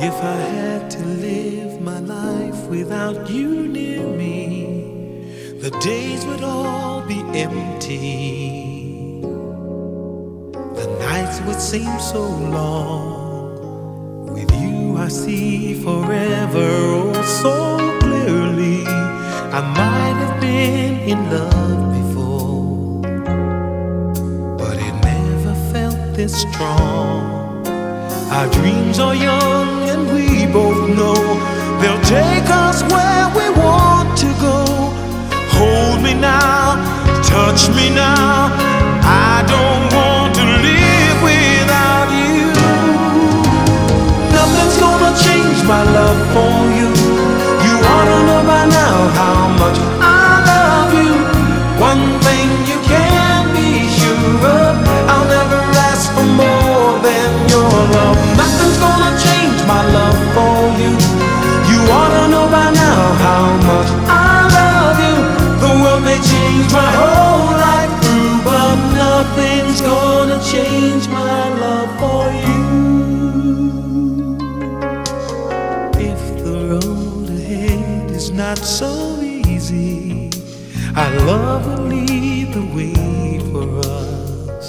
If I had to live my life without you near me, the days would all be empty. The nights would seem so long. With you I see forever oh so clearly. I might have been in love before, but it never felt this strong. Our dreams are young and we both know they'll take us where we want to go. Hold me now, touch me now. I don't want to live without you. Nothing's gonna change my love for you. You ought to know by now how much I love you. One thing you can be sure of, I'll never ask for more than your love. Nothing's gonna change my love for you. You ought to know by now how much I love you. The world may change my whole life through, but nothing's gonna change my love for you. If the road ahead is not so easy, our love will lead the way for us.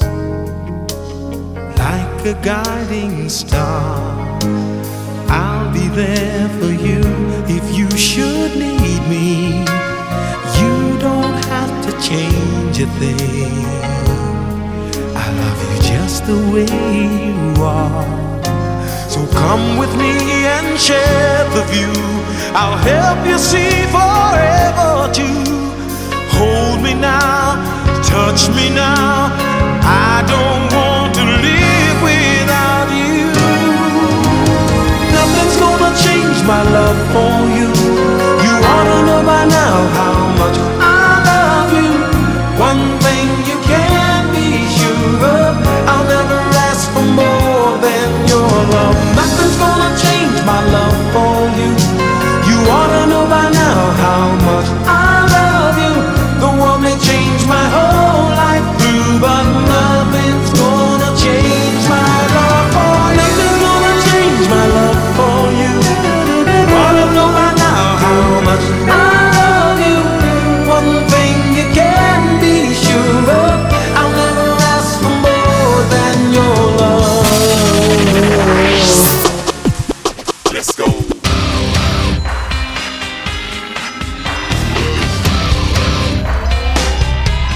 Like a guiding star, I'll be there for you if you should need me. You don't have to change a thing. I love you just the way you are. So come with me and share the view. I'll help you see forever too. Hold me now, touch me now. I don't want to live without you. Nothing's gonna change my love for you. You ought to know by now how much I love you. One thing you can be sure of, I'll never ask for more than your love. Nothing's gonna change my love for you. You ought to know by now how much I love you. The world may change my whole life through, but nothing's gonna change my love for you. Nothing's gonna change my love for you. You ought to know by now how much I love you. One thing you can be sure of, I'll never ask for more than your love. Let's go.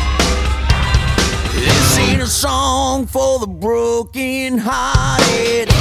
This ain't a song for the broken hearted.